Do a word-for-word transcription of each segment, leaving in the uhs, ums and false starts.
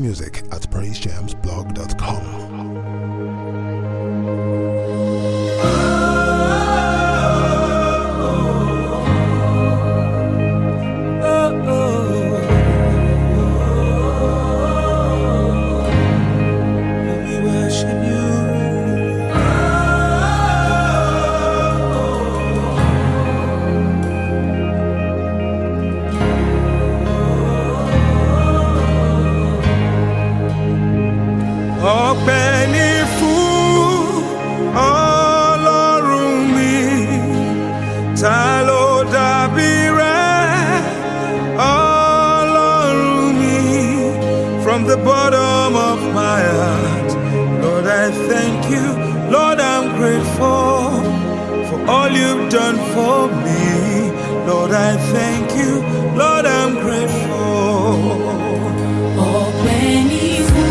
music at praise jams blog dot com. Ọpẹ́ ni fún Ọlọ́run mi, ta ló dàbí rẹ̀, Ọlọ́run mi. From the bottom of my heart, Lord, I thank you. Lord, I'm grateful for all you've done for me. Lord, I thank you. Lord, I'm grateful. Ọpẹ́ ni fún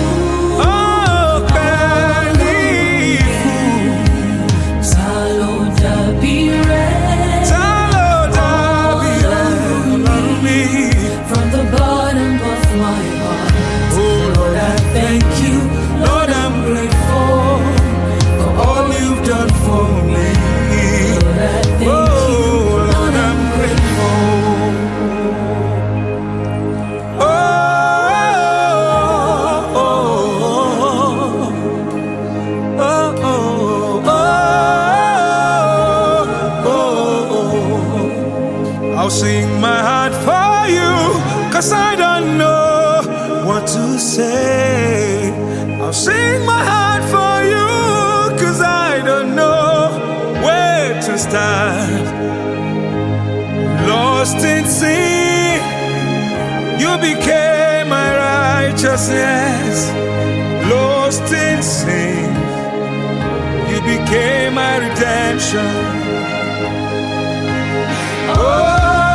I'll sing my heart for you, 'cause I don't know what to say. I'll sing my heart for you, 'cause I don't know where to start. Lost in sin, you became my righteousness. Lost in sin, you became my redemption. Oh,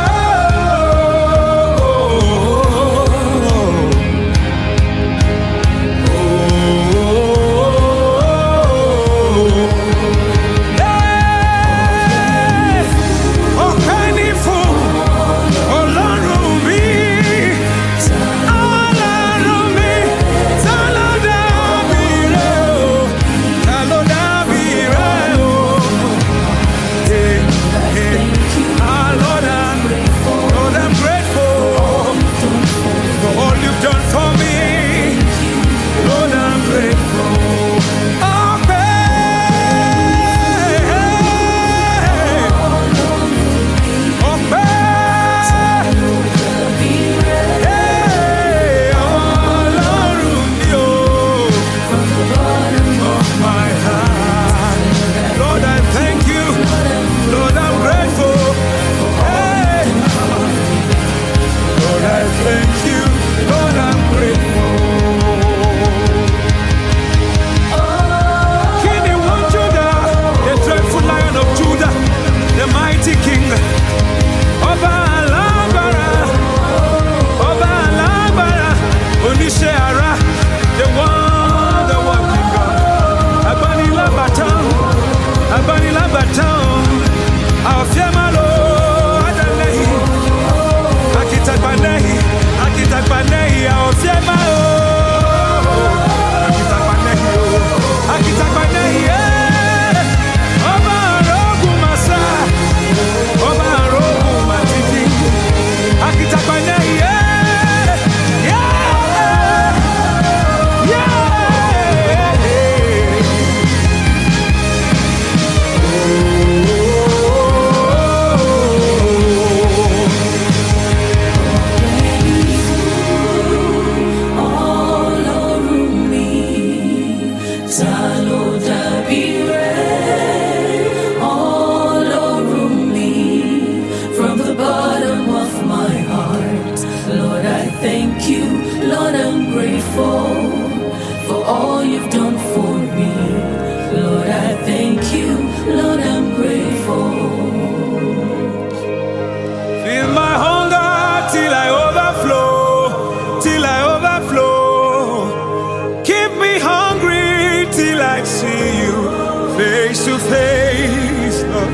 face to face, Lord.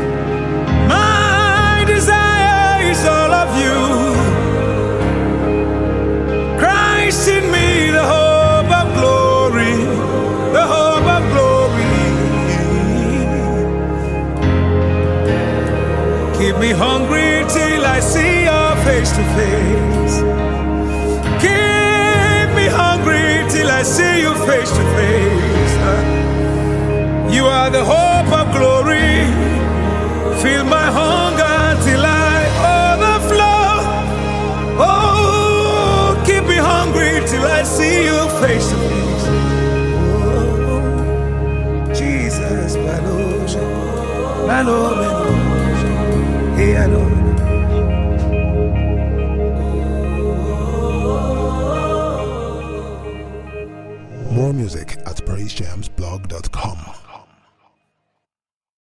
My desire is all of you. Christ in me, face to face. Keep me hungry till I see you face to face. You are the hope of glory. Fill my hunger till I